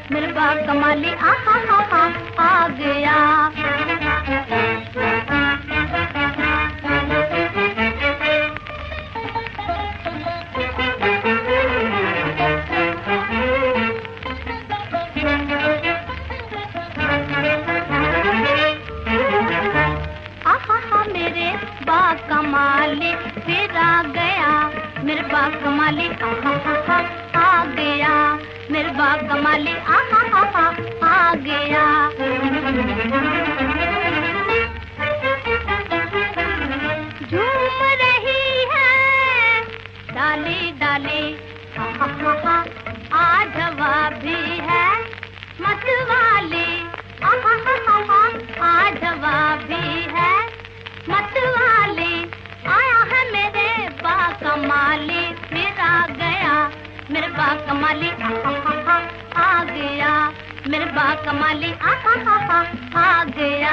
मेरे बा कमाली आ गया। मेरे बा कमाली फिर आ गया, मेरे बा कमाली आ गया, मेरे बा कमाली आ गया। झूम रही है डाली डाली, आज हवा भी है मतवाली, आज हवा भी है मतवाली। आया है मेरे बा कमाली फिर आ गया, मेरे बा कमाली आ गया, मेरे बा कमाली आ गया।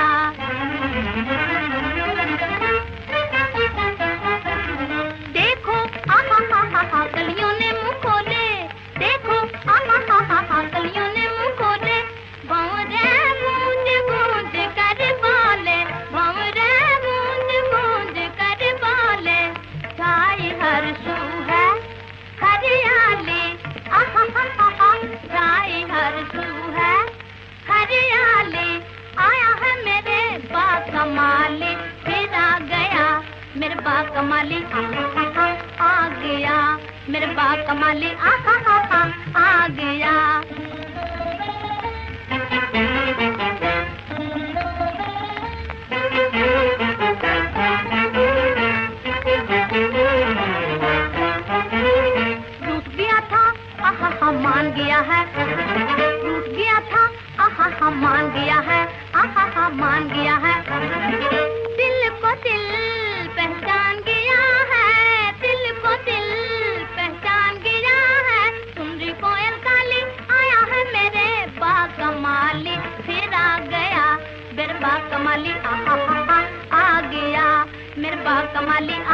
देखो कलियों ने मुँह खोले, देखो कलियों ने मुँह खोले, भंवरे गूंज गूंज कर बोले, भंवरे गूंज गूंज कर बोले। छाई हर सू है हरियाली, छाई हर सू है हरियाली। आया है मेरे बा कमाली फिर आ गया, मेरे बा कमाली आ गया, मेरे बा कमाली आ गया। रूठ गया था मान गया है, रूठ गया था मान गया है, मान गया है। दिल को दिल पहचान गया है, दिल को दिल पहचान गया है। सुन रही कोयल काली, आया है मेरे बा कमाली फिर आ गया, मेरे बा कमाली आ गया, मेरे बा कमाली